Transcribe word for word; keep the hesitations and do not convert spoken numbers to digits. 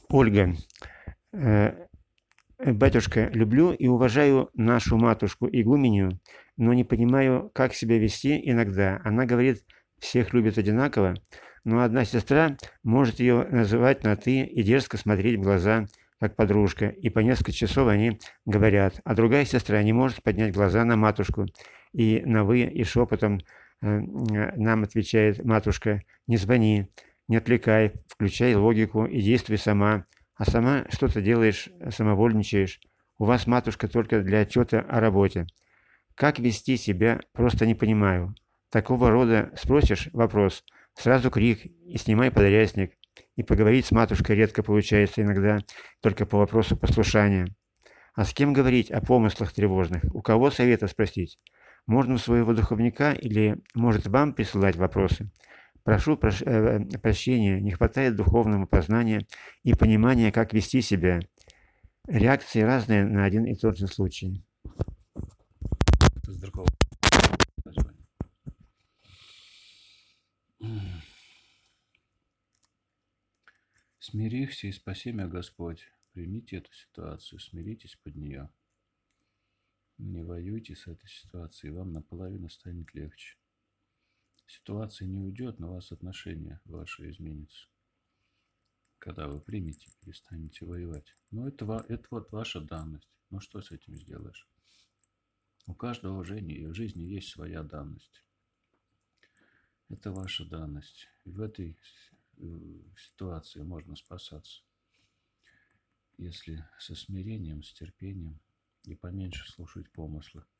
Ольга, э, батюшка, люблю и уважаю нашу матушку игуменью, но не понимаю, как себя вести иногда. Она говорит, всех любит одинаково, но одна сестра может ее называть на «ты» и дерзко смотреть в глаза, как подружка, и по несколько часов они говорят, а другая сестра не может поднять глаза на матушку, и на «вы», и шепотом э, нам отвечает матушка, не звони, не отвлекай, включай логику и действуй сама, а сама что-то делаешь, самовольничаешь. У вас матушка только для отчета о работе. Как вести себя, просто не понимаю. Такого рода спросишь вопрос, сразу крик и снимай подрясник. И поговорить с матушкой редко получается иногда, только по вопросу послушания. А с кем говорить о помыслах тревожных? У кого совета спросить? Можно у своего духовника или, может, вам присылать вопросы? Прошу прош, э, прощения, не хватает духовного познания и понимания, как вести себя. Реакции разные на один и тот же случай. С другого названия. Смирихся и спаси меня, Господь. Примите эту ситуацию, смиритесь под нее. Не воюйте с этой ситуацией, вам наполовину станет легче. Ситуация не уйдет, но у вас отношения ваши изменятся. Когда вы примете, перестанете воевать. Но это, это вот ваша данность. Ну что с этим сделаешь? У каждого в жизни, в жизни есть своя данность. Это ваша данность. И в этой ситуации можно спасаться, если со смирением, с терпением и поменьше слушать помыслы.